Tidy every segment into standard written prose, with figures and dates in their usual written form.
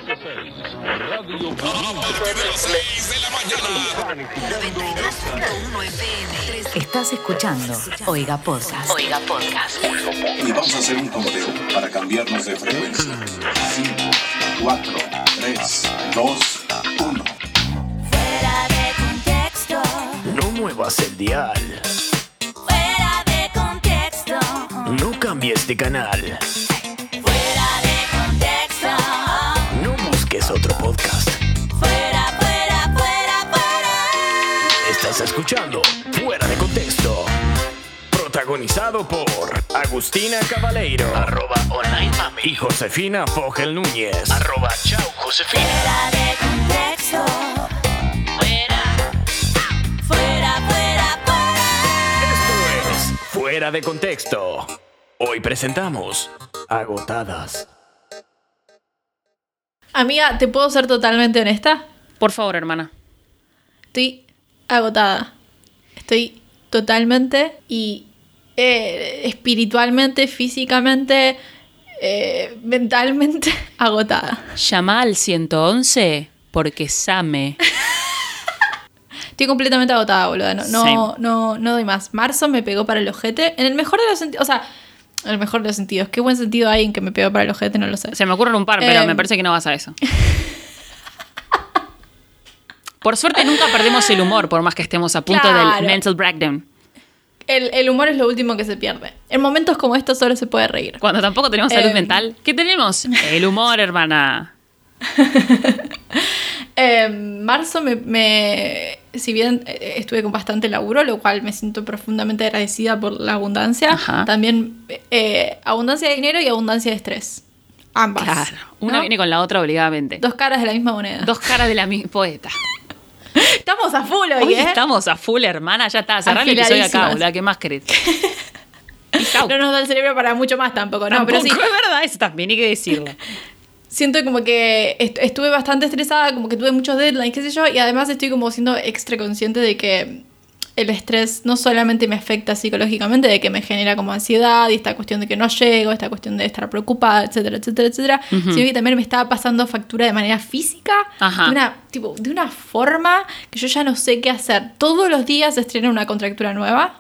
Radio A partir de las 6 de la mañana. 92.1 FM. Estás escuchando Oiga Podcast. Oiga Podcast. Y vamos a hacer un conteo para cambiarnos de frecuencia. 5, 4, 3, 2, 1. Fuera de contexto. No muevas el dial. Fuera de contexto. No cambies de canal. Fuera de contexto. No busques otro podcast. Fuera, fuera, fuera, fuera. Estás escuchando Fuera de Contexto. Protagonizado por Agustina Cabaleiro, @OnlineMami, y Josefina Fogel Núñez, @ChauJosefina. Fuera de contexto. Fuera. Fuera, fuera, fuera. Esto es Fuera de Contexto. Hoy presentamos Agotadas. Amiga, ¿te puedo ser totalmente honesta? Por favor, hermana. Estoy agotada. Estoy totalmente y espiritualmente, físicamente, mentalmente agotada. Llama al 111 porque Same. Estoy completamente agotada, boluda. Same. No doy más. Marzo me pegó para el ojete. En el mejor de los sentidos. O sea, en el mejor de los sentidos. ¿Qué buen sentido hay en que me pegó para el ojete? No lo sé. Se me ocurren un par, pero me parece que no vas a eso. Por suerte nunca perdemos el humor, por más que estemos a punto Claro. del mental breakdown. El humor es lo último que se pierde. En momentos como estos solo se puede reír. Cuando tampoco tenemos salud mental. ¿Qué tenemos? El humor, hermana. Marzo si bien estuve con bastante laburo, lo cual me siento profundamente agradecida por la abundancia, Ajá. también abundancia de dinero y abundancia de estrés. Ambas. Claro. Una ¿no? viene con la otra obligadamente. Dos caras de la misma moneda. Dos caras de la misma poeta. Estamos a full hoy, Hoy ¿eh? estamos a full, hermana. Ya está. Cerrá el episodio acá, Afiladísimas. boluda. ¿Qué más querés? Peace out. No nos da el cerebro para mucho más tampoco, ¿no? Tampoco, Pero sí, es verdad, eso también hay que decirlo. siento como que estuve bastante estresada, como que tuve muchos deadlines, qué sé yo, y además estoy como siendo extra consciente de que el estrés no solamente me afecta psicológicamente, de que me genera como ansiedad y esta cuestión de que no llego, esta cuestión de estar preocupada, etcétera, etcétera, etcétera, sino que también me estaba pasando factura de manera física, Ajá. de una forma que yo ya no sé qué hacer. Todos los días se estrena una contractura nueva.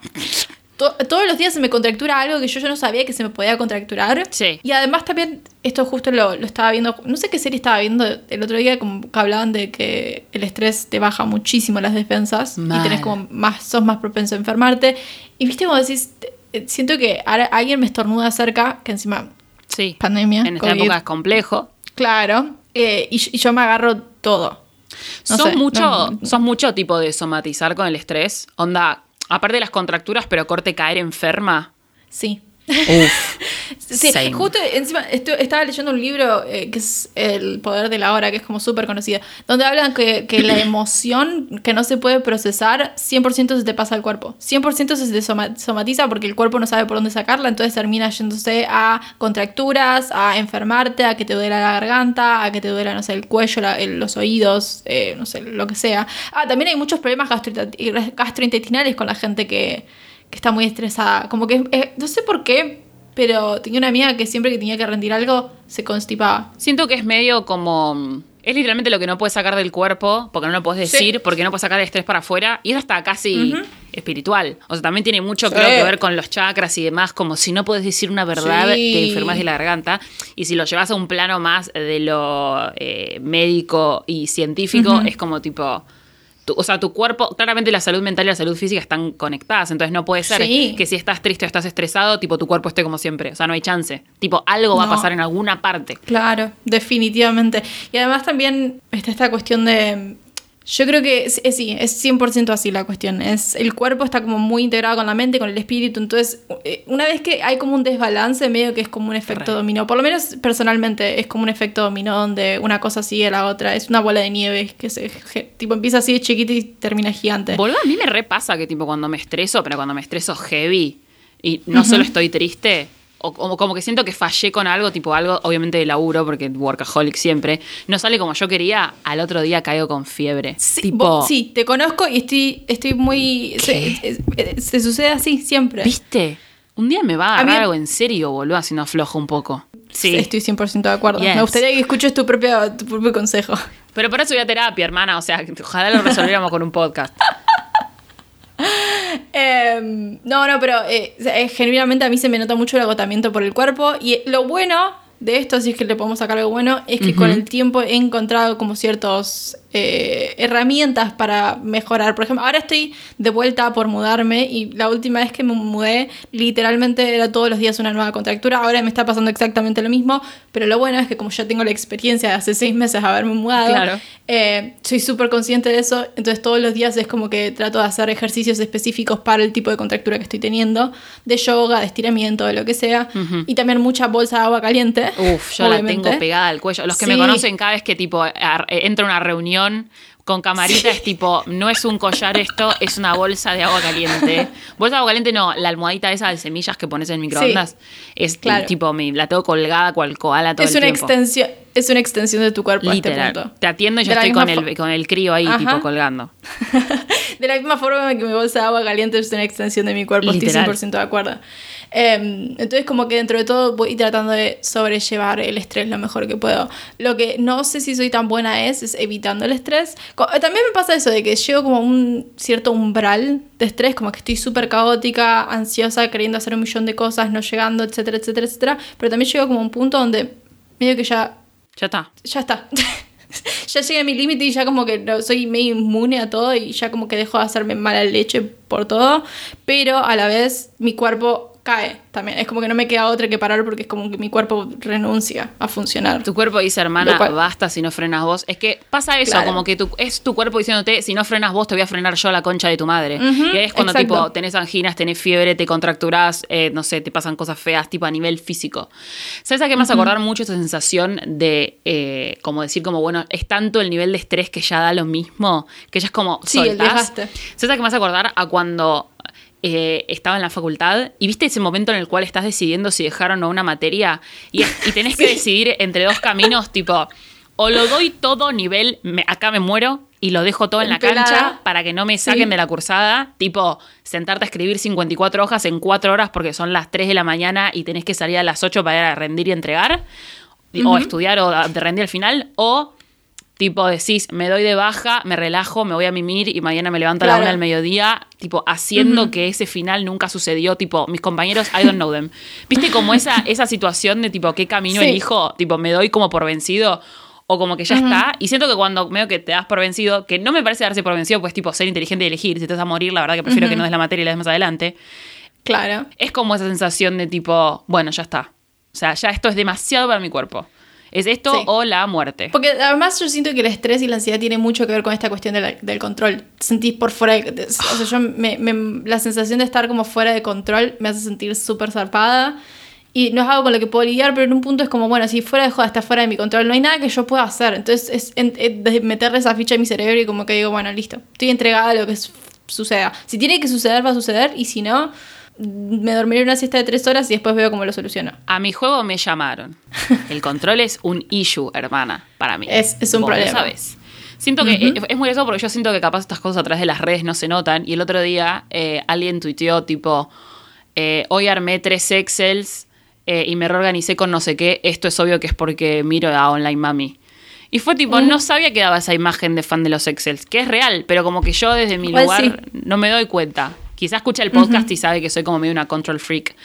Todos los días se me contractura algo que yo ya no sabía que se me podía contracturar. Sí. Y además también, esto justo lo estaba viendo, no sé qué serie estaba viendo el otro día, como que hablaban de que el estrés te baja muchísimo las defensas Mal. y tenés como sos más propenso a enfermarte. Y viste como decís, siento que ahora alguien me estornuda cerca, que encima Sí. pandemia, En esta COVID. época es complejo. Claro, y yo me agarro todo. No ¿Sos sé, sos mucho tipo de somatizar con el estrés? Onda, aparte de las contracturas, pero corte caer enferma. Sí. Uf. Sí, Same. justo encima estaba leyendo un libro que es El Poder de la Hora, que es como súper conocido, donde hablan que la emoción que no se puede procesar, 100% se te pasa al cuerpo. 100% se te somatiza porque el cuerpo no sabe por dónde sacarla, entonces termina yéndose a contracturas, a enfermarte, a que te duela la garganta, a que te duela, no sé, el cuello, los oídos, no sé, lo que sea. También hay muchos problemas gastrointestinales con la gente que está muy estresada. Como que, no sé por qué, pero tenía una amiga que siempre que tenía que rendir algo, se constipaba. Siento que es medio como... Es literalmente lo que no puedes sacar del cuerpo, porque no lo puedes decir, Sí. porque no puedes sacar el estrés para afuera, y es hasta casi espiritual. O sea, también tiene mucho, Sí. creo, que ver con los chakras y demás, como si no puedes decir una verdad, Sí. te enfermas de la garganta. Y si lo llevas a un plano más de lo médico y científico, es como tipo... tu cuerpo, claramente la salud mental y la salud física están conectadas, entonces no puede ser Sí. que si estás triste o estás estresado, tipo tu cuerpo esté como siempre, o sea, no hay chance, tipo algo va a No. pasar en alguna parte. Claro, definitivamente. Y además también está esta cuestión de... Yo creo que sí, es 100% así la cuestión. El cuerpo está como muy integrado con la mente, con el espíritu. Entonces, una vez que hay como un desbalance, medio que es como un efecto dominó. Por lo menos personalmente es como un efecto dominó donde una cosa sigue a la otra. Es una bola de nieve que tipo empieza así de chiquita y termina gigante. Boludo, a mí me repasa que tipo cuando me estreso, pero cuando me estreso heavy y no solo estoy triste, o como que siento que fallé con algo, tipo algo, obviamente de laburo, porque workaholic siempre, no sale como yo quería, al otro día caigo con fiebre. Sí, tipo, sí, te conozco y estoy muy... Se sucede así siempre. ¿viste? Un día me va a A mí- agarrar algo en serio, boludo, si no aflojo un poco. Sí. Estoy 100% de acuerdo. Yes. Me gustaría que escuches tu propio consejo. Pero por eso voy a terapia, hermana. O sea, ojalá lo resolviéramos con un podcast. No, pero genuinamente a mí se me nota mucho el agotamiento por el cuerpo. Y lo bueno de esto, si es que le podemos sacar algo bueno, es que con el tiempo he encontrado como ciertas herramientas para mejorar. Por ejemplo, ahora estoy de vuelta por mudarme y la última vez que me mudé literalmente era todos los días una nueva contractura. Ahora me está pasando exactamente lo mismo, pero lo bueno es que como ya tengo la experiencia de hace 6 meses de haberme mudado, Claro. soy súper consciente de eso. Entonces todos los días es como que trato de hacer ejercicios específicos para el tipo de contractura que estoy teniendo, de yoga, de estiramiento, de lo que sea. Y también mucha bolsa de agua caliente. Uf, yo obviamente. la tengo pegada al cuello. Los que me Sí. conocen cada vez que tipo entro a una reunión con camarita es tipo, no es un collar esto, es una bolsa de agua caliente. Bolsa de agua caliente no, la almohadita esa de semillas que pones en el microondas. Es claro. tipo, la tengo colgada cual koala todo Es el una tiempo. extensión de tu cuerpo a este Literal. punto. Te atiendo y yo De la estoy misma con el crío ahí, Ajá. tipo, colgando. De la misma forma que mi bolsa de agua caliente es una extensión de mi cuerpo, Literal. estoy 100% de acuerdo. Entonces como que dentro de todo voy tratando de sobrellevar el estrés lo mejor que puedo. Lo que no sé si soy tan buena es evitando el estrés. También me pasa eso de que llego como a un cierto umbral de estrés, como que estoy súper caótica, ansiosa, queriendo hacer un millón de cosas, no llegando, etcétera, etcétera, etcétera. Pero también llego como a un punto donde medio que ya Ya está. ya llegué a mi límite y ya como que soy medio inmune a todo y ya como que dejo de hacerme mala leche por todo, pero a la vez mi cuerpo cae también. Es como que no me queda otra que parar porque es como que mi cuerpo renuncia a funcionar. Tu cuerpo dice, hermana, Lo cual- basta si no frenas vos. Es que pasa eso, Claro. como que es tu cuerpo diciéndote, si no frenas vos, te voy a frenar yo, la concha de tu madre. Ujú, y ahí es cuando exacto. tipo tenés anginas, tenés fiebre, te contracturás, no sé, te pasan cosas feas, tipo a nivel físico. ¿Sabes a qué me hace acordar mucho esa sensación de, como decir, como bueno, es tanto el nivel de estrés que ya da lo mismo, que ya es como Sí, el soltás? desgaste. ¿Sabes a qué me hace acordar? A cuando estaba en la facultad y viste ese momento en el cual estás decidiendo si dejar o no una materia y tenés que decidir entre dos caminos, tipo, o lo doy todo nivel, acá me muero y lo dejo todo en la Pelada. cancha para que no me saquen Sí. de la cursada, tipo, sentarte a escribir 54 hojas en 4 horas porque son las 3 de la mañana y tenés que salir a las 8 para ir a rendir y entregar, o estudiar o de rendir al final, o tipo decís, me doy de baja, me relajo, me voy a mimir y mañana me levanto a la Claro. 1 del mediodía, tipo haciendo que ese final nunca sucedió, tipo mis compañeros, I don't know them. ¿Viste como esa situación de tipo qué camino Sí. elijo? Tipo me doy como por vencido o como que ya está. Y siento que cuando veo que te das por vencido, que no me parece darse por vencido, pues tipo ser inteligente y elegir, si te vas a morir, la verdad que prefiero que no des la materia y la des más adelante. Claro. Es como esa sensación de tipo, bueno, ya está. O sea, ya esto es demasiado para mi cuerpo. Es esto Sí. o la muerte. Porque además yo siento que el estrés y la ansiedad tiene mucho que ver con esta cuestión del control. Te sentís por fuera o sea, yo la sensación de estar como fuera de control me hace sentir súper zarpada. Y no es algo con lo que puedo lidiar, pero en un punto es como, bueno, si fuera de joda, está fuera de mi control, no hay nada que yo pueda hacer. Entonces es meterle esa ficha en mi cerebro y como que digo, bueno, listo, estoy entregada a lo que suceda. Si tiene que suceder, va a suceder, y si no, me dormiré una siesta de 3 horas y después veo cómo lo soluciono. A mi juego me llamaron. El control es un issue, hermana, para mí. Es un Vos lo problema. sabés. Siento que es muy eso porque yo siento que capaz estas cosas a través de las redes no se notan. Y el otro día alguien tuiteó tipo, hoy armé 3 Excels y me reorganicé con no sé qué. Esto es obvio que es porque miro a Online Mami. Y fue tipo, no sabía que daba esa imagen de fan de los Excels, que es real, pero como que yo desde mi Igual lugar sí. no me doy cuenta. Quizás escucha el podcast y sabe que soy como medio una control freak.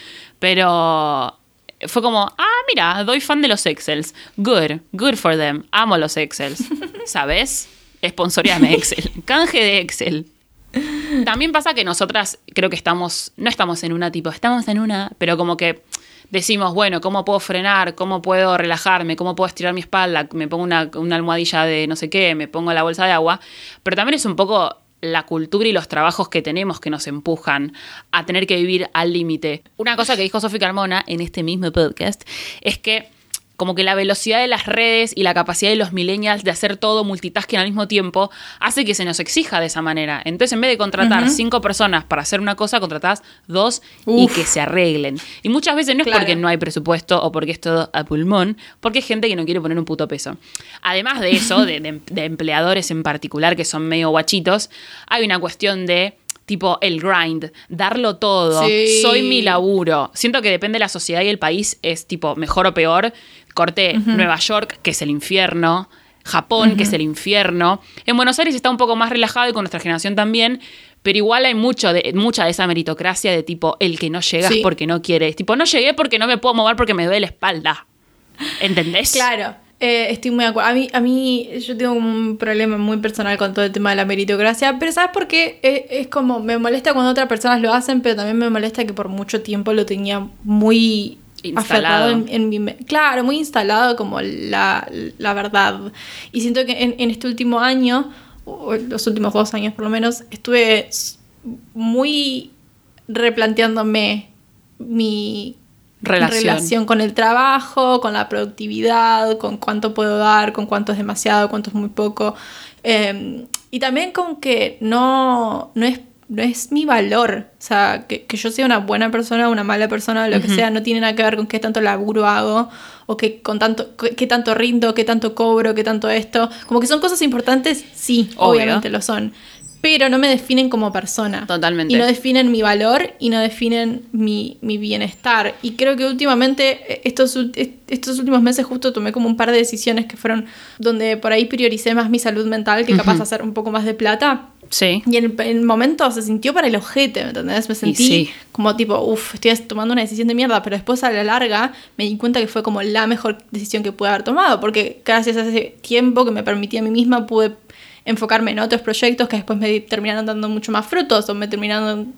Pero fue como, mira, doy fan de los Excels. Good for them. Amo los Excels. ¿Sabes? Sponsoríame Excel. Canje de Excel. También pasa que nosotras creo que no estamos en una tipo, estamos en una, pero como que decimos, bueno, ¿cómo puedo frenar? ¿Cómo puedo relajarme? ¿Cómo puedo estirar mi espalda? Me pongo una almohadilla de no sé qué, me pongo la bolsa de agua. Pero también es un poco la cultura y los trabajos que tenemos que nos empujan a tener que vivir al límite. Una cosa que dijo Sofi Carmona en este mismo podcast es que como que la velocidad de las redes y la capacidad de los millennials de hacer todo multitasking al mismo tiempo hace que se nos exija de esa manera. Entonces, en vez de contratar 5 personas para hacer una cosa, contratás 2 y Uf. que se arreglen. Y muchas veces no es Claro. porque no hay presupuesto o porque es todo a pulmón, porque hay gente que no quiere poner un puto peso. Además de eso, de empleadores en particular que son medio guachitos, hay una cuestión de tipo el grind, darlo todo, Sí. soy mi laburo. Siento que depende de la sociedad y el país, es tipo mejor o peor. Corte Nueva York, que es el infierno, Japón, que es el infierno. En Buenos Aires está un poco más relajado y con nuestra generación también, pero igual hay mucha de esa meritocracia de tipo, el que no llegas Sí. porque no quieres. Tipo, no llegué porque no me puedo mover porque me duele la espalda. ¿Entendés? Claro, estoy muy de acuerdo. A mí yo tengo un problema muy personal con todo el tema de la meritocracia, pero ¿sabes por qué? Es como, me molesta cuando otras personas lo hacen, pero también me molesta que por mucho tiempo lo tenía muy Instalado. aferrado en mi claro, muy instalado como la verdad. Y siento que en este último año, o los últimos 2 años por lo menos, estuve muy replanteándome mi relación con el trabajo, con la productividad, con cuánto puedo dar, con cuánto es demasiado, cuánto es muy poco. Y también con que no es mi valor. O sea, que yo sea una buena persona, una mala persona, lo que sea, no tiene nada que ver con qué tanto laburo hago, o qué tanto rindo, qué tanto cobro, qué tanto esto. Como que son cosas importantes, sí, Obvio. obviamente lo son. Pero no me definen como persona. Totalmente. Y no definen mi valor y no definen mi bienestar. Y creo que últimamente, estos últimos meses justo tomé como un par de decisiones que fueron donde por ahí prioricé más mi salud mental que capaz de hacer un poco más de plata. Sí. Y en el momento se sintió para el ojete, ¿me entendés? Me sentí sí. como tipo, estoy tomando una decisión de mierda, pero después a la larga me di cuenta que fue como la mejor decisión que pude haber tomado, porque gracias a ese tiempo que me permití a mí misma pude enfocarme en otros proyectos que después me terminaron dando mucho más frutos o me terminaron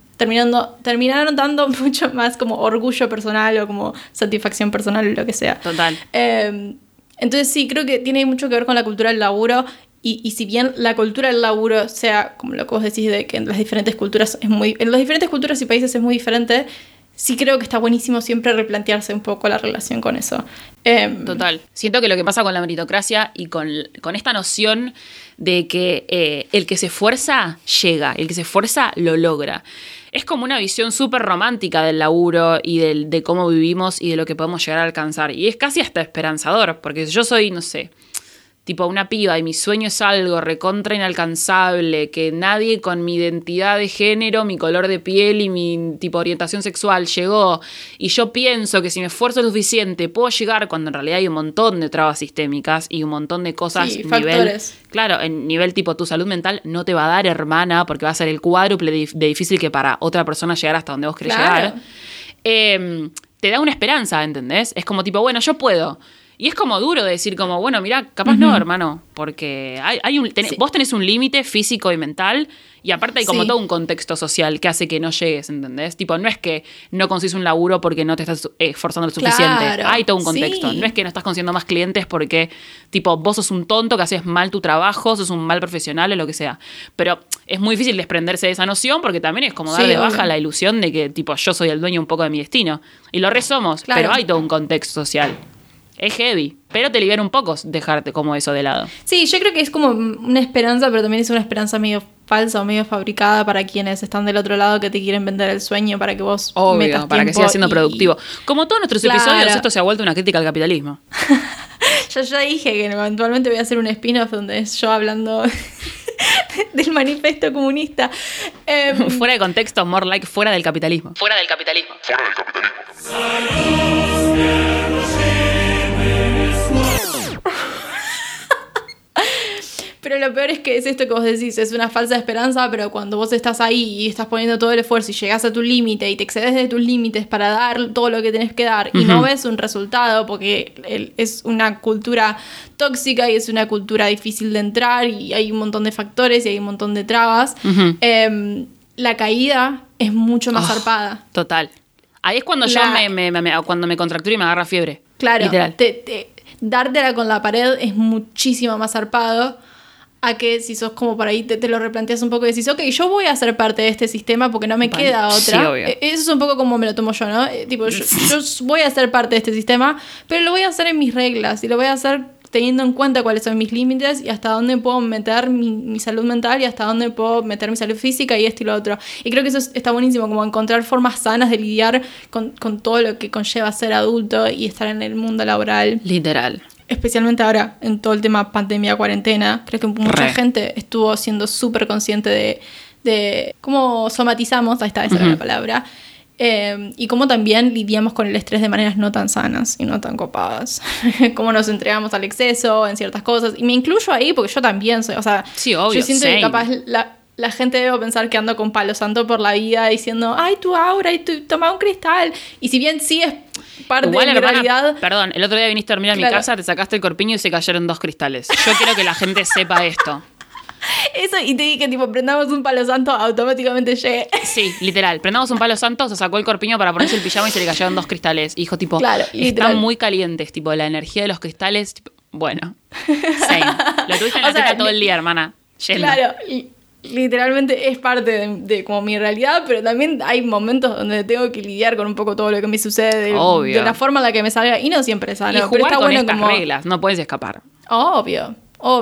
dando mucho más como orgullo personal o como satisfacción personal o lo que sea. Total. Entonces sí, creo que tiene mucho que ver con la cultura del laburo y si bien la cultura del laburo sea, como lo que vos decís, de que en las diferentes culturas en las diferentes culturas y países es muy diferente, sí creo que está buenísimo siempre replantearse un poco la relación con eso. Total. Siento que lo que pasa con la meritocracia y con esta noción de que el que se esfuerza, llega. El que se esfuerza, lo logra. Es como una visión súper romántica del laburo y de cómo vivimos y de lo que podemos llegar a alcanzar. Y es casi hasta esperanzador, porque si yo soy, no sé, tipo una piba y mi sueño es algo recontra inalcanzable, que nadie con mi identidad de género, mi color de piel y mi tipo orientación sexual llegó, y yo pienso que si me esfuerzo lo suficiente puedo llegar, cuando en realidad hay un montón de trabas sistémicas y un montón de cosas Sí, factores. Claro, en nivel tipo tu salud mental no te va a dar, hermana, porque va a ser el cuádruple de difícil que para otra persona llegar hasta donde vos querés Claro. llegar. Te da una esperanza, ¿entendés? Es como tipo, bueno, yo puedo. Y es como duro decir como, bueno, mirá, capaz no, hermano, porque vos tenés un límite físico y mental, y aparte hay como Sí. todo un contexto social que hace que no llegues, ¿entendés? Tipo, no es que no consigues un laburo porque no te estás esforzando lo suficiente. Claro, Hay todo un contexto. sí. No es que no estás consiguiendo más clientes porque, tipo, vos sos un tonto que haces mal tu trabajo, sos un mal profesional o lo que sea. Pero es muy difícil desprenderse de esa noción porque también es como dar Sí, de obvio. baja la ilusión de que, tipo, yo soy el dueño un poco de mi destino. Y lo re somos, Claro. pero hay todo un contexto social. Es heavy, pero te libera un poco dejarte como eso de lado. Sí, yo creo que es como una esperanza, pero también es una esperanza medio falsa o medio fabricada para quienes están del otro lado que te quieren vender el sueño para que vos metas Obvio, para que tiempo siga siendo y- productivo. Como todos nuestros Claro. episodios, esto se ha vuelto una crítica al capitalismo. Yo ya dije que eventualmente voy a hacer un spin-off donde es yo hablando del manifiesto comunista. Fuera de contexto, more like fuera del capitalismo. Fuera del capitalismo. Fuera del capitalismo. Pero lo peor es que es esto que vos decís, es una falsa esperanza, pero cuando vos estás ahí y estás poniendo todo el esfuerzo y llegás a tu límite y te excedes de tus límites para dar todo lo que tenés que dar y no ves un resultado porque es una cultura tóxica y es una cultura difícil de entrar y hay un montón de factores y hay un montón de trabas, la caída es mucho más zarpada. Total. Ahí es cuando yo cuando me contracturo y me agarra fiebre. Claro, Literal. dártela con la pared es muchísimo más zarpado a que si sos como por ahí te lo replanteas un poco y decís, ok, yo voy a ser parte de este sistema porque no me Bueno, queda sí, otra. obvio. Eso es un poco como me lo tomo yo, ¿no? Tipo, yo voy a ser parte de este sistema, pero lo voy a hacer en mis reglas y lo voy a hacer teniendo en cuenta cuáles son mis límites y hasta dónde puedo meter mi salud mental y hasta dónde puedo meter mi salud física y esto y lo otro. Y creo que eso está buenísimo, como encontrar formas sanas de lidiar con todo lo que conlleva ser adulto y estar en el mundo laboral. Literal. Especialmente ahora, en todo el tema pandemia, cuarentena, creo que mucha Re. gente estuvo siendo súper consciente de cómo somatizamos, ahí está, esa era la palabra, y cómo también lidiamos con el estrés de maneras no tan sanas y no tan copadas. Cómo nos entregamos al exceso en ciertas cosas. Y me incluyo ahí porque yo también soy, o sea, Sí, obvio, yo siento same. que capaz la gente debe pensar que ando con palo santo por la vida diciendo, ay, tu aura, y tu, toma un cristal. Y si bien sí es parte Igual, de mi hermana, realidad... perdón, el otro día viniste a dormir a mi Claro. casa, te sacaste el corpiño y se cayeron 2 cristales. Yo quiero que la gente sepa esto. Eso, y te dije, tipo, prendamos un palo santo, automáticamente llegué. Sí, literal. Prendamos un palo santo, se sacó el corpiño para ponerse el pijama y se le cayeron 2 cristales. Y dijo, tipo, Claro, están literal. muy calientes, tipo, la energía de los cristales, tipo, bueno. Same. Lo tuviste en la O sea, teta todo el día, hermana. Yendo. Claro, literalmente es parte de como mi realidad, pero también hay momentos donde tengo que lidiar con un poco todo lo que me sucede, Obvio. de la forma en la que me salga, y no siempre es sano. Y pero jugar está con bueno estas como... reglas, no puedes escapar. Obvio.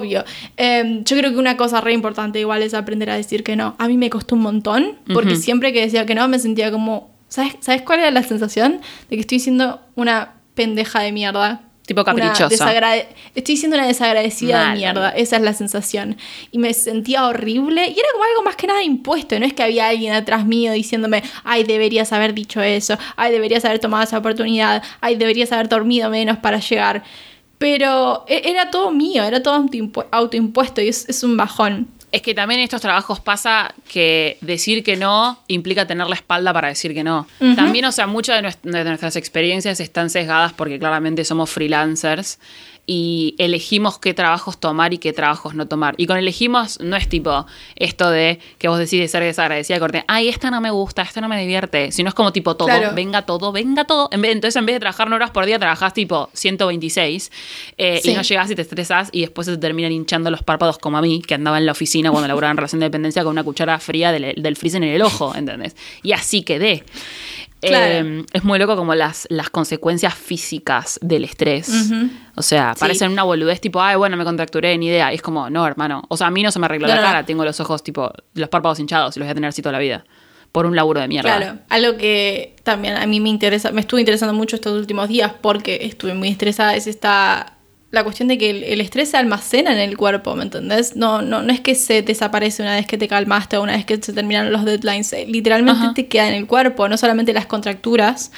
Yo creo que una cosa re importante igual es aprender a decir que no. A mí me costó un montón, porque siempre que decía que no me sentía como... ¿Sabes cuál era la sensación? De que estoy siendo una pendeja de mierda. Tipo caprichosa. Estoy siendo una desagradecida Mal. de mierda. Esa es la sensación. Y me sentía horrible. Y era como algo más que nada impuesto. No es que había alguien atrás mío diciéndome, ay, deberías haber dicho eso. Ay, deberías haber tomado esa oportunidad. Ay, deberías haber dormido menos para llegar. Pero era todo mío, era todo autoimpuesto. Y es un bajón. Es que también en estos trabajos pasa que decir que no implica tener la espalda para decir que no. También, o sea, muchas de nuestras experiencias están sesgadas porque claramente somos freelancers y elegimos qué trabajos tomar y qué trabajos no tomar. Y con elegimos no es tipo esto de que vos decides ser desagradecida, corte, ay, esta no me gusta, esta no me divierte, sino es como tipo todo, Claro. venga todo. Entonces, en vez de trabajar 9 horas por día, trabajás tipo 126 Sí. y no llegás y te estresás y después se te terminan hinchando los párpados como a mí, que andaba en la oficina cuando laburaba en relación de dependencia con una cuchara fría del freezer en el ojo, ¿entendés? Y así quedé. Claro. Es muy loco como las consecuencias físicas del estrés. O sea, Sí. parecen una boludez tipo, ay, bueno, me contracturé, ni idea. Y es como, no, hermano. O sea, a mí no se me arregló No, la no. cara. Tengo los ojos, tipo, los párpados hinchados y los voy a tener así toda la vida. Por un laburo de mierda. Claro, algo que también a mí me estuvo interesando mucho estos últimos días porque estuve muy estresada, es la cuestión de que el estrés se almacena en el cuerpo, ¿me entendés? No es que se desaparece una vez que te calmaste o una vez que se terminaron los deadlines, literalmente Ajá. te queda en el cuerpo, no solamente las contracturas,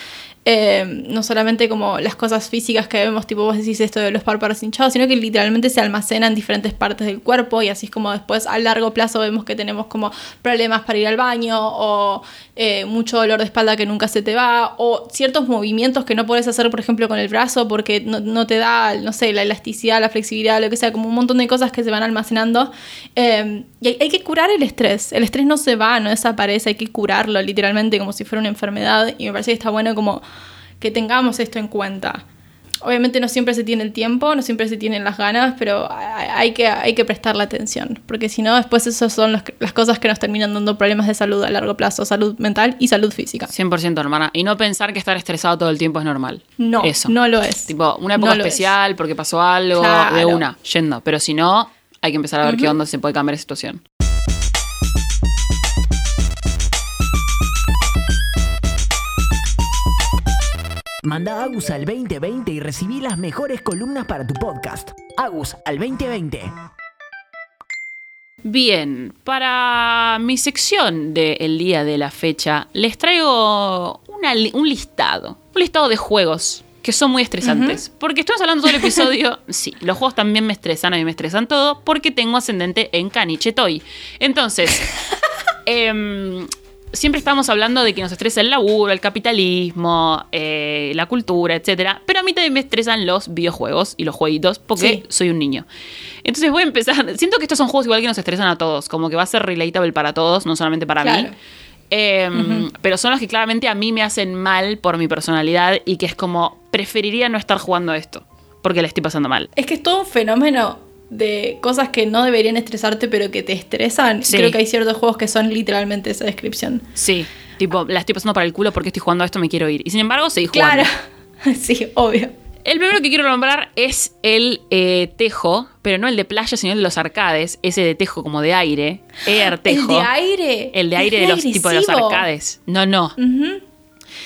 no solamente como las cosas físicas que vemos, tipo vos decís esto de los párpados hinchados, sino que literalmente se almacena en diferentes partes del cuerpo y así es como después a largo plazo vemos que tenemos como problemas para ir al baño o mucho dolor de espalda que nunca se te va o ciertos movimientos que no podés hacer, por ejemplo, con el brazo porque no te da, no sé, la elasticidad, la flexibilidad, lo que sea, como un montón de cosas que se van almacenando y hay que curar el estrés no se va, no desaparece, hay que curarlo literalmente como si fuera una enfermedad y me parece que está bueno como que tengamos esto en cuenta. Obviamente no siempre se tiene el tiempo, no siempre se tienen las ganas, pero hay que prestarle atención, porque si no, después esas son las cosas que nos terminan dando problemas de salud a largo plazo, salud mental y salud física. 100%, hermana. Y no pensar que estar estresado todo el tiempo es normal. No, Eso. no lo es. Tipo, una época No lo especial porque pasó algo, Claro. de una, yendo. Pero si no, hay que empezar a ver qué onda se puede cambiar la situación. Manda Agus al 2020 y recibí las mejores columnas para tu podcast. Agus al 2020. Bien, para mi sección del día de la fecha, les traigo un listado de juegos que son muy estresantes. Porque estamos hablando todo el episodio, sí, los juegos también me estresan, a mí me estresan todo, porque tengo ascendente en Caniche Toy. Entonces, siempre estamos hablando de que nos estresa el laburo, el capitalismo, la cultura, etcétera. Pero a mí también me estresan los videojuegos y los jueguitos porque Sí. soy un niño. Entonces voy a empezar. Siento que estos son juegos igual que nos estresan a todos. Como que va a ser relatable para todos, no solamente para Claro. mí. Pero son los que claramente a mí me hacen mal por mi personalidad y que es como, preferiría no estar jugando esto porque le estoy pasando mal. Es que es todo un fenómeno de cosas que no deberían estresarte, pero que te estresan. Sí. Creo que hay ciertos juegos que son literalmente esa descripción. Sí, tipo, la estoy pasando para el culo porque estoy jugando a esto, me quiero ir. Y sin embargo, seguí jugando. Claro. Sí, obvio. El primero que quiero nombrar es el Tejo, pero no el de playa, sino el de los arcades. Ese de Tejo como de aire. Tejo. El de aire. El de aire Es de los tipo de los agresivo. arcades. No.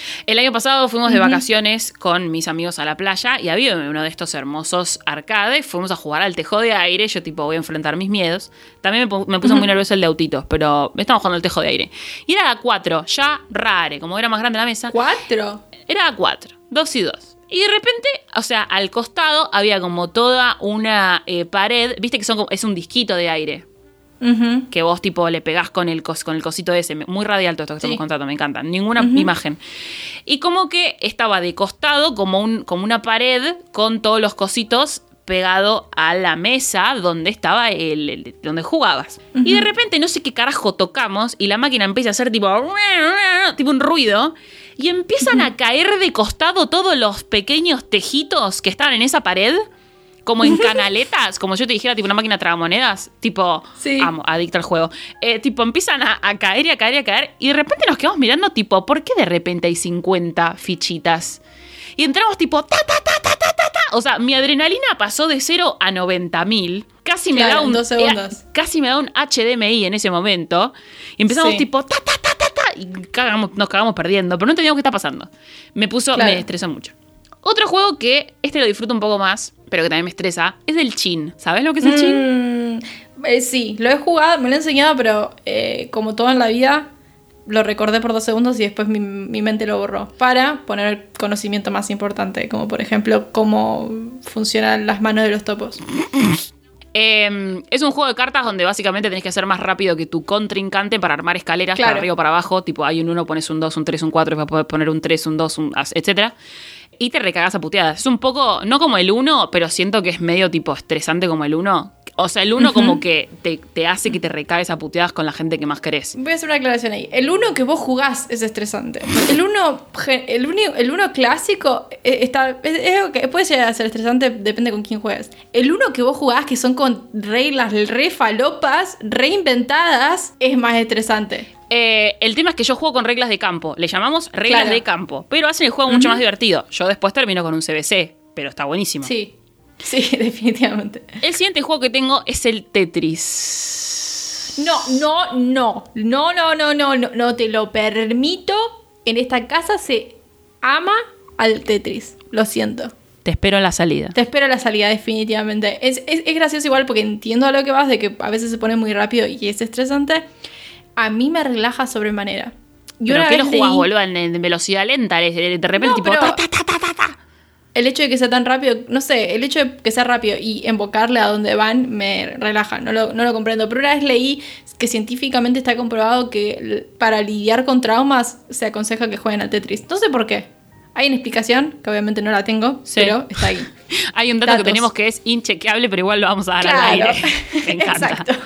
El año pasado fuimos de vacaciones con mis amigos a la playa y había uno de estos hermosos arcades. Fuimos a jugar al tejo de aire. Yo tipo voy a enfrentar mis miedos. También me puse muy nervioso el de autitos, pero estamos jugando al tejo de aire. Y era a 4, ya rare, como era más grande la mesa. ¿4? Era a 4, 2 y 2. Y de repente, o sea, al costado había como toda una pared. Viste que es un disquito de aire. Que vos tipo le pegás con el cosito ese. Muy radial todo esto que estamos contando, me encanta. Ninguna imagen. Y como que estaba de costado como una pared con todos los cositos pegado a la mesa donde estaba donde jugabas. Y de repente no sé qué carajo tocamos y la máquina empieza a hacer tipo un ruido y empiezan a caer de costado todos los pequeños tejitos que estaban en esa pared. Como en canaletas, como yo te dijera, tipo una máquina tragamonedas, tipo, amo, adicto al juego. Tipo, empiezan a caer y a caer y a caer, y de repente nos quedamos mirando, tipo, ¿por qué de repente hay 50 fichitas? Y entramos tipo, ta, ta, ta, ta, ta, ta, ta. O sea, mi adrenalina pasó de 0 a 90.000. Casi me da un 2 segundos. Casi me da un HDMI en ese momento. Y empezamos tipo, ta, ta, ta, ta, ta, y nos cagamos perdiendo, pero no entendíamos qué está pasando. Me estresó mucho. Otro juego que lo disfruto un poco más, pero que también me estresa, es el Chin. ¿Sabes lo que es el Chin? Sí, lo he jugado, me lo he enseñado, pero como todo en la vida, lo recordé por 2 segundos y después mi mente lo borró. Para poner el conocimiento más importante, como por ejemplo, cómo funcionan las manos de los topos. Es un juego de cartas donde básicamente tenés que ser más rápido que tu contrincante para armar escaleras para arriba o para abajo. Tipo, hay un 1, pones un 2, un 3, un 4, y vas a poder poner un 3, un 2, etc. Y te recagas a puteadas. Es un poco, no como el 1, pero siento que es medio tipo estresante como el 1. O sea, el 1 como que te hace que te recagues a puteadas con la gente que más querés. Voy a hacer una aclaración ahí. El 1 que vos jugás es estresante. El 1 clásico puede llegar a ser estresante, depende con quién juegues. El 1 que vos jugás, que son con reglas re falopas, reinventadas, es más estresante. El tema es que yo juego con reglas de campo. Le llamamos reglas de campo, pero hacen el juego mucho más divertido. Yo después termino con un CBC, pero está buenísimo. Sí, definitivamente. El siguiente juego que tengo es el Tetris. No te lo permito. En esta casa se ama al Tetris. Lo siento. Te espero a la salida. Te espero a la salida, definitivamente. Es gracioso igual porque entiendo a lo que vas, de que a veces se pone muy rápido y es estresante. A mí me relaja sobremanera. ¿Pero qué lo jugás, boludo? ¿En velocidad lenta? De repente tipo... Ta, ta, ta, ta, ta, ta. El hecho de que sea tan rápido, no sé, el hecho de que sea rápido y invocarle a donde van me relaja, no lo comprendo. Pero una vez leí que científicamente está comprobado que para lidiar con traumas se aconseja que jueguen al Tetris. No sé por qué. Hay una explicación, que obviamente no la tengo, pero está ahí. Hay un dato que tenemos que es inchequeable, pero igual lo vamos a dar al aire. Me encanta. Exacto.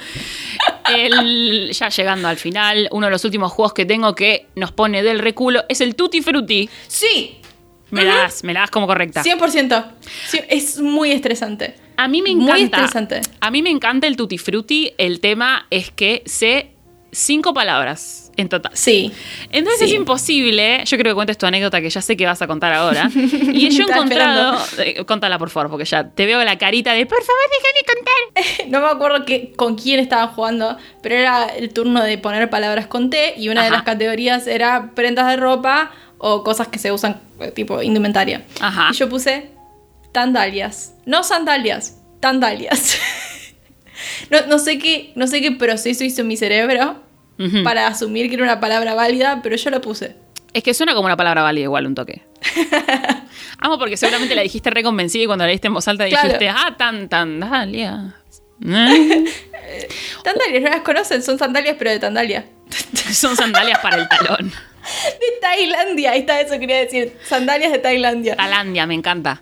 Ya llegando al final, uno de los últimos juegos que tengo que nos pone del reculo es el Tutti Frutti. Sí. Me la das como correcta. 100%. Sí, es muy estresante. A mí me encanta. Muy estresante. A mí me encanta el Tutti Frutti. El tema es que sé 5 palabras en total. Sí. Entonces es imposible. Yo creo que cuentes tu anécdota que ya sé que vas a contar ahora. Y yo he encontrado... contala, por favor, porque ya te veo la carita de por favor, déjame contar. No me acuerdo con quién estaba jugando, pero era el turno de poner palabras con T y una de las categorías era prendas de ropa o cosas que se usan tipo indumentaria. Ajá. Y yo puse tandalias. No sandalias, tandalias. no sé qué proceso hizo mi cerebro para asumir que era una palabra válida, pero yo lo puse. Es que suena como una palabra válida igual, un toque. Amo porque seguramente la dijiste re convencida y cuando la leíste en voz alta dijiste, tandalias. Tandalias, ¿no las conocen? Son sandalias, pero de Tandalia. Son sandalias para el talón. De Tailandia, ahí está, eso quería decir. Sandalias de Tailandia. Tailandia, me encanta.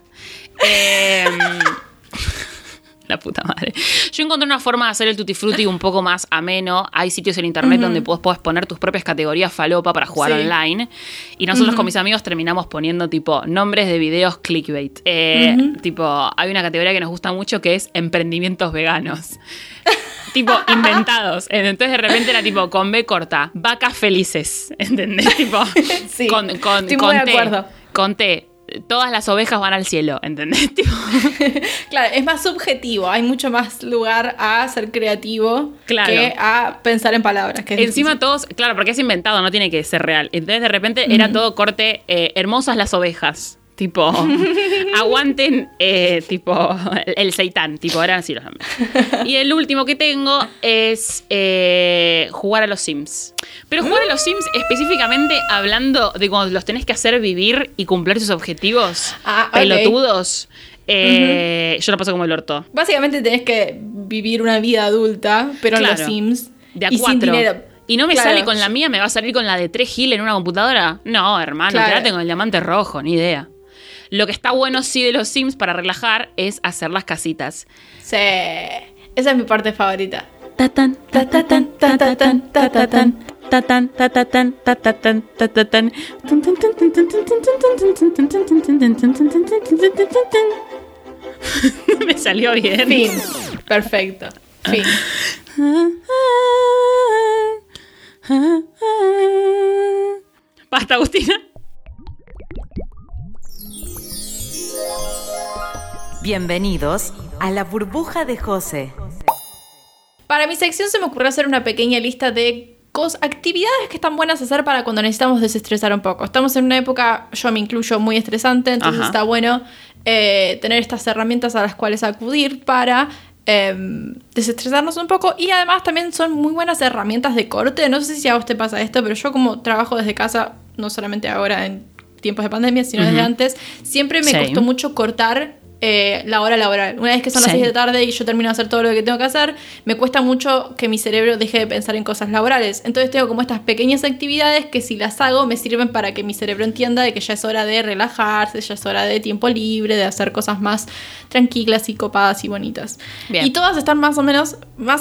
La puta madre. Yo encontré una forma de hacer el Tutti Frutti un poco más ameno. Hay sitios en internet donde podés poner tus propias categorías falopa para jugar online. Y nosotros con mis amigos terminamos poniendo tipo nombres de videos clickbait. Tipo, hay una categoría que nos gusta mucho que es emprendimientos veganos. Tipo, inventados. Entonces de repente era tipo con B corta, vacas felices. ¿Entendés? Tipo, sí, con estoy muy de acuerdo. Con T. todas las ovejas van al cielo, ¿entendés? Tipo, Claro, es más subjetivo. Hay mucho más lugar a ser creativo Claro. que a pensar en palabras. Que es encima difícil. todos, claro, porque es inventado, no tiene que ser real. Entonces de repente era todo corte, hermosas las ovejas. Tipo, aguanten, tipo, el seitán, tipo, eran así los nombres. Y el último que tengo es jugar a los Sims. Pero jugar a los Sims específicamente hablando de cuando los tenés que hacer vivir y cumplir sus objetivos Ah, ok. pelotudos. Yo lo paso como el orto. Básicamente tenés que vivir una vida adulta, pero en Claro. los Sims. De a y sin 4. dinero. Y no me Claro. sale con la mía, me va a salir con la de 3 Gil en una computadora. No, hermano, Claro. quédate con el diamante rojo, ni idea. Lo que está bueno sí de los Sims para relajar es hacer las casitas. Sí. Esa es mi parte favorita. Tatán, tatatán, tatatán, tatatán, tatán, tatatán, tatatán, tatatán. Me salió bien. Fin. Perfecto. Fin. Basta, Agustina. Bienvenidos a la burbuja de José. Para mi sección se me ocurrió hacer una pequeña lista de actividades que están buenas hacer para cuando necesitamos desestresar un poco. Estamos en una época, yo me incluyo, muy estresante, entonces Ajá. está bueno tener estas herramientas a las cuales acudir para desestresarnos un poco. Y además también son muy buenas herramientas de corte. No sé si a vos te pasa esto, pero yo como trabajo desde casa, no solamente ahora en tiempos de pandemia, sino desde antes, siempre me Same. costó mucho cortar la hora laboral. Una vez que son las Sí. 6 de la tarde y yo termino de hacer todo lo que tengo que hacer, me cuesta mucho que mi cerebro deje de pensar en cosas laborales. Entonces tengo como estas pequeñas actividades que si las hago me sirven para que mi cerebro entienda de que ya es hora de relajarse, ya es hora de tiempo libre, de hacer cosas más tranquilas y copadas y bonitas. Bien. Y todas están más o menos,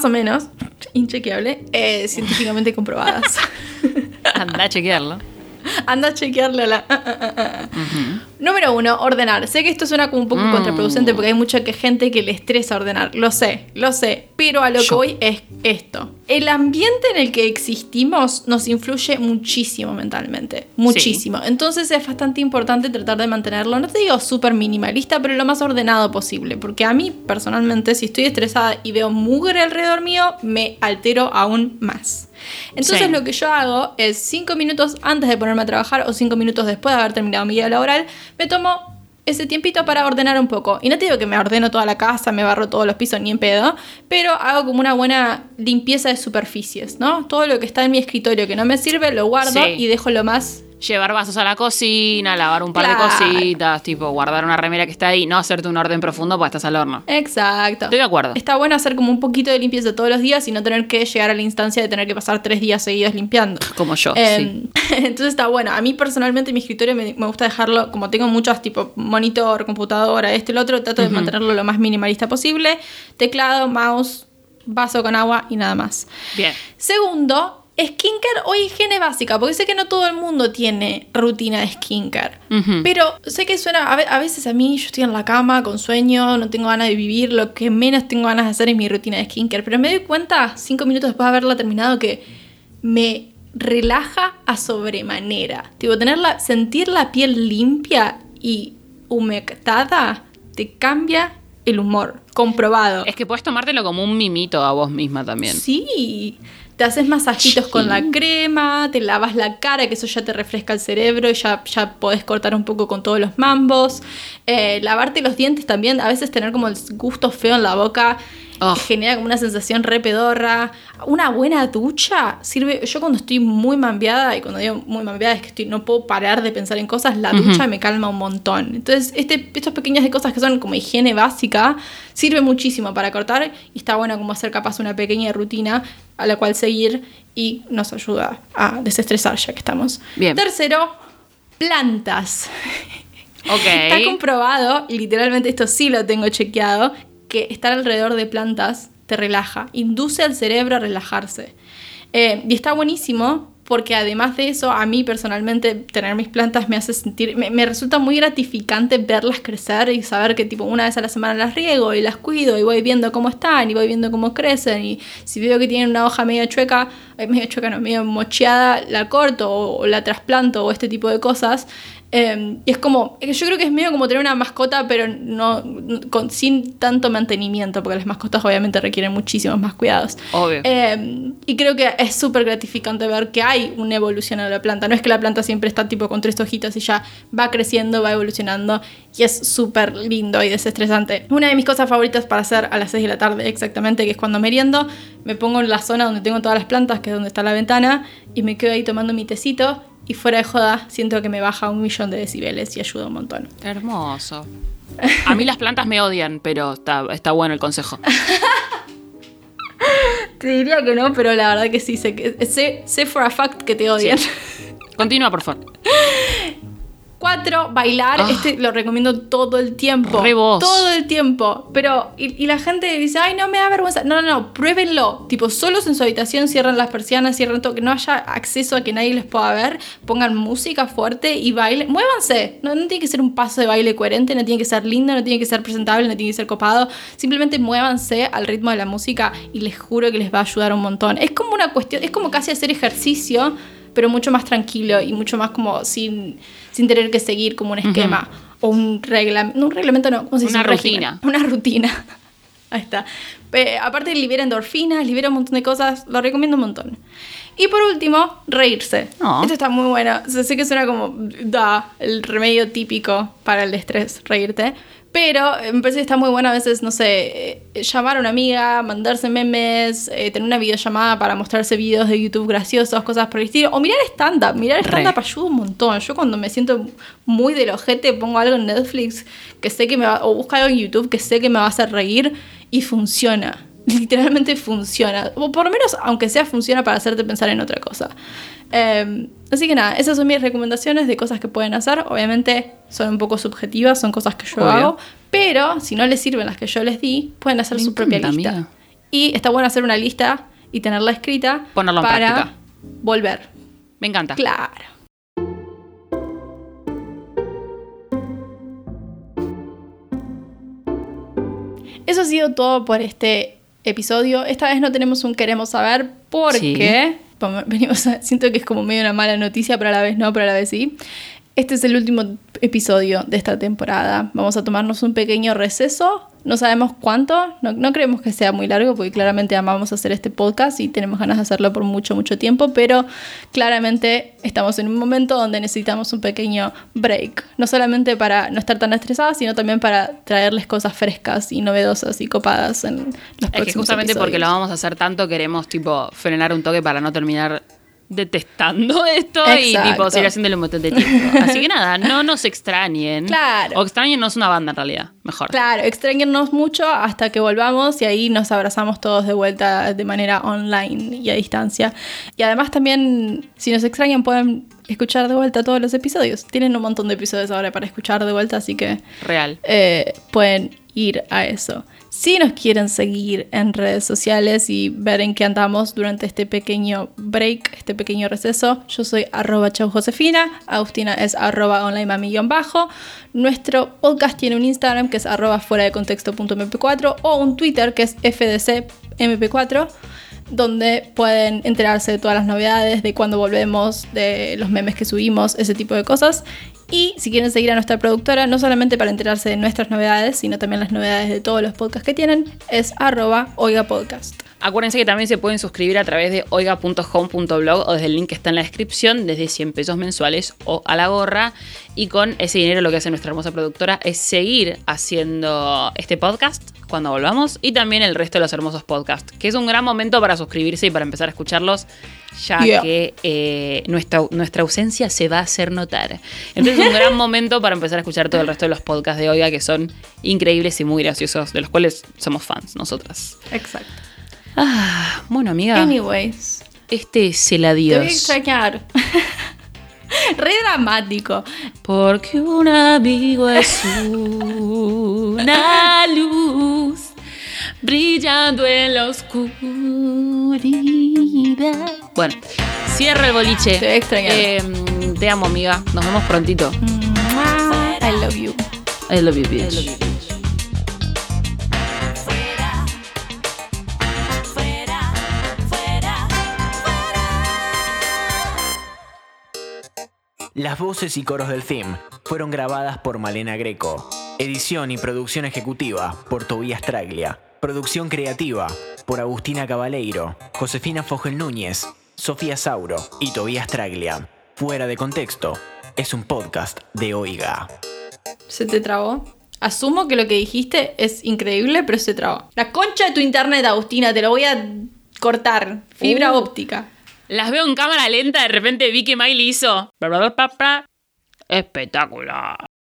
inchequeable, científicamente comprobadas. Anda a chequearlo. Anda a chequearle a la... Número 1, ordenar. Sé que esto suena como un poco contraproducente porque hay mucha gente que le estresa ordenar. Lo sé. Pero a lo que voy es esto. El ambiente en el que existimos nos influye muchísimo mentalmente. Muchísimo. Entonces es bastante importante tratar de mantenerlo, no te digo súper minimalista, pero lo más ordenado posible. Porque a mí, personalmente, si estoy estresada y veo mugre alrededor mío, me altero aún más. Entonces Sí. lo que yo hago es 5 minutos antes de ponerme a trabajar o 5 minutos después de haber terminado mi día laboral, me tomo ese tiempito para ordenar un poco. Y no te digo que me ordeno toda la casa, me barro todos los pisos ni en pedo, pero hago como una buena limpieza de superficies, ¿no? Todo lo que está en mi escritorio que no me sirve lo guardo Sí. y dejo lo más... Llevar vasos a la cocina, lavar un par Claro. de cositas, tipo guardar una remera que está ahí, no hacerte un orden profundo porque estás al horno. Exacto. Estoy de acuerdo. Está bueno hacer como un poquito de limpieza todos los días y no tener que llegar a la instancia de tener que pasar 3 días seguidos limpiando. Como yo, sí. Entonces está bueno. A mí personalmente mi escritorio me gusta dejarlo, como tengo muchos tipo monitor, computadora, el otro, trato de mantenerlo lo más minimalista posible. Teclado, mouse, vaso con agua y nada más. Bien. Segundo, skincare o higiene básica, porque sé que no todo el mundo tiene rutina de skincare. Pero sé que suena, a veces a mí yo estoy en la cama con sueño, no tengo ganas de vivir, lo que menos tengo ganas de hacer es mi rutina de skincare. Pero me doy cuenta, 5 minutos después de haberla terminado, que me relaja a sobremanera. Tipo, sentir la piel limpia y humectada te cambia el humor. Comprobado. Es que puedes tomártelo como un mimito a vos misma también. Sí, te haces masajitos con la crema, te lavas la cara, que eso ya te refresca el cerebro y ya podés cortar un poco con todos los mambos. Lavarte los dientes también, a veces tener como el gusto feo en la boca genera como una sensación re pedorra. Una buena ducha sirve. Yo cuando estoy muy mambiada, y cuando digo muy mambiada es que no puedo parar de pensar en cosas, la ducha me calma un montón. Entonces estas pequeñas cosas que son como higiene básica sirve muchísimo para cortar y está bueno como hacer capaz una pequeña rutina a la cual seguir y nos ayuda a desestresar ya que estamos. Bien. Tercero, plantas. Ok. Está comprobado, y literalmente esto sí lo tengo chequeado, que estar alrededor de plantas te relaja, induce al cerebro a relajarse. Y está buenísimo porque además de eso, a mí personalmente tener mis plantas me hace sentir, me resulta muy gratificante verlas crecer y saber que tipo una vez a la semana las riego y las cuido y voy viendo cómo están y voy viendo cómo crecen, y si veo que tienen una hoja medio medio mocheada, la corto o la trasplanto o este tipo de cosas. Y es como, yo creo que es medio como tener una mascota, pero sin tanto mantenimiento, porque las mascotas obviamente requieren muchísimos más cuidados. Obvio. Y creo que es súper gratificante ver que hay una evolución en la planta. No es que la planta siempre está tipo con 3 hojitas y ya va creciendo, va evolucionando, y es súper lindo y desestresante. Una de mis cosas favoritas para hacer a las 6 de la tarde exactamente, que es cuando meriendo, me pongo en la zona donde tengo todas las plantas, que es donde está la ventana, y me quedo ahí tomando mi tecito. Y fuera de joda, siento que me baja 1.000.000 de decibeles y ayuda un montón. Hermoso. A mí las plantas me odian, pero está bueno el consejo. Te diría que no, pero la verdad que sí. Sé for a fact que te odian. Sí. Continúa, por favor. 4, bailar. Lo recomiendo todo el tiempo. Re vos. Todo el tiempo. Pero, y la gente dice, ay, no me da vergüenza. No, pruébenlo. Tipo, solos en su habitación, cierran las persianas, cierran todo, que no haya acceso a que nadie les pueda ver. Pongan música fuerte y bailen. Muévanse. No tiene que ser un paso de baile coherente, no tiene que ser lindo, no tiene que ser presentable, no tiene que ser copado. Simplemente muévanse al ritmo de la música y les juro que les va a ayudar un montón. Es como una cuestión, es como casi hacer ejercicio, pero mucho más tranquilo y mucho más como sin tener que seguir como un esquema o un reglamento. No, un reglamento no, ¿cómo se dice? Una rutina. Una rutina. Ahí está. Aparte libera endorfinas, libera un montón de cosas, lo recomiendo un montón. Y por último, reírse. Oh. Esto está muy bueno. O sea, sé que suena como el remedio típico para el estrés, reírte. Pero me parece que está muy bueno a veces, no sé, llamar a una amiga, mandarse memes, tener una videollamada para mostrarse videos de YouTube graciosos, cosas por el estilo. O mirar stand-up. Mirar stand-up ayuda un montón. Yo cuando me siento muy del ojete pongo algo en Netflix que sé que o busco algo en YouTube que sé que me va a hacer reír y funciona. Literalmente funciona. O por lo menos, aunque sea, funciona para hacerte pensar en otra cosa. Así que nada, esas son mis recomendaciones de cosas que pueden hacer. Obviamente son un poco subjetivas, son cosas que yo hago. Pero si no les sirven las que yo les di, pueden hacer su propia lista. Amiga. Y está bueno hacer una lista y tenerla escrita. Ponerla en práctica. Volver. Me encanta. Claro. Eso ha sido todo por este episodio. Esta vez no tenemos un queremos saber porque siento que es como medio una mala noticia, pero a la vez no, pero a la vez sí. Este es el último episodio de esta temporada. Vamos a tomarnos un pequeño receso. No sabemos cuánto, no creemos que sea muy largo porque claramente amamos hacer este podcast y tenemos ganas de hacerlo por mucho, mucho tiempo, pero claramente estamos en un momento donde necesitamos un pequeño break. No solamente para no estar tan estresadas, sino también para traerles cosas frescas y novedosas y copadas en los próximos Es que justamente episodios. Porque lo vamos a hacer tanto, queremos tipo frenar un toque para no terminar detestando esto. Exacto. Y tipo seguir haciéndole un montón de tiempo. Así que nada, no nos extrañen. Claro. O extrañennos una banda en realidad, mejor. Claro, extrañennos mucho hasta que volvamos y ahí nos abrazamos todos de vuelta de manera online y a distancia. Y además también, si nos extrañan, pueden escuchar de vuelta todos los episodios. Tienen un montón de episodios ahora para escuchar de vuelta, así que real. Pueden ir a eso. Si nos quieren seguir en redes sociales y ver en qué andamos durante este pequeño break, este pequeño receso, yo soy @chaujosefina, Agustina es @onlinemami_. Nuestro podcast tiene un Instagram que es @fueradecontexto.mp4 o un Twitter que es fdcmp4, donde pueden enterarse de todas las novedades, de cuándo volvemos, de los memes que subimos, ese tipo de cosas. Y si quieren seguir a nuestra productora, no solamente para enterarse de nuestras novedades, sino también las novedades de todos los podcasts que tienen, es @oigapodcast. Acuérdense que también se pueden suscribir a través de oiga.home.blog o desde el link que está en la descripción, desde 100 pesos mensuales o a la gorra. Y con ese dinero lo que hace nuestra hermosa productora es seguir haciendo este podcast cuando volvamos y también el resto de los hermosos podcasts, que es un gran momento para suscribirse y para empezar a escucharlos, ya que nuestra ausencia se va a hacer notar. Entonces es un gran momento para empezar a escuchar todo el resto de los podcasts de Oiga, que son increíbles y muy graciosos, de los cuales somos fans nosotras. Exacto. Bueno, amiga. Anyways. Este es el adiós. Te voy a extrañar. Re dramático. Porque un amigo es una luz brillando en la oscuridad. Bueno, cierra el boliche. Te voy a extrañar. Te amo, amiga. Nos vemos prontito. I love you. I love you, bitch. I love you. Las voces y coros del theme fueron grabadas por Malena Greco. Edición y producción ejecutiva por Tobías Traglia. Producción creativa por Agustina Cabaleiro, Josefina Fogel Núñez, Sofía Sauro y Tobías Traglia. Fuera de Contexto es un podcast de Oiga. ¿Se te trabó? Asumo que lo que dijiste es increíble, pero se trabó. La concha de tu internet, Agustina, te lo voy a cortar. Fibra óptica. Las veo en cámara lenta, de repente vi que Miley hizo... Espectacular.